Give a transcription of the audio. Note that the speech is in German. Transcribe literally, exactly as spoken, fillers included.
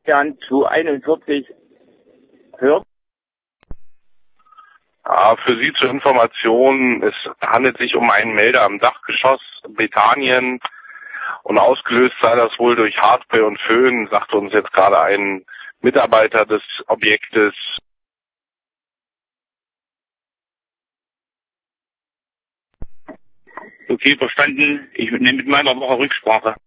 Jan zu einundvierzig hört. Ja, für Sie zur Information, es handelt sich um einen Melder am Dachgeschoss Britannien und ausgelöst sei das wohl durch Haarspray und Föhn, sagte uns jetzt gerade ein Mitarbeiter des Objektes. Okay, verstanden. Ich nehme mit meiner Woche Rücksprache.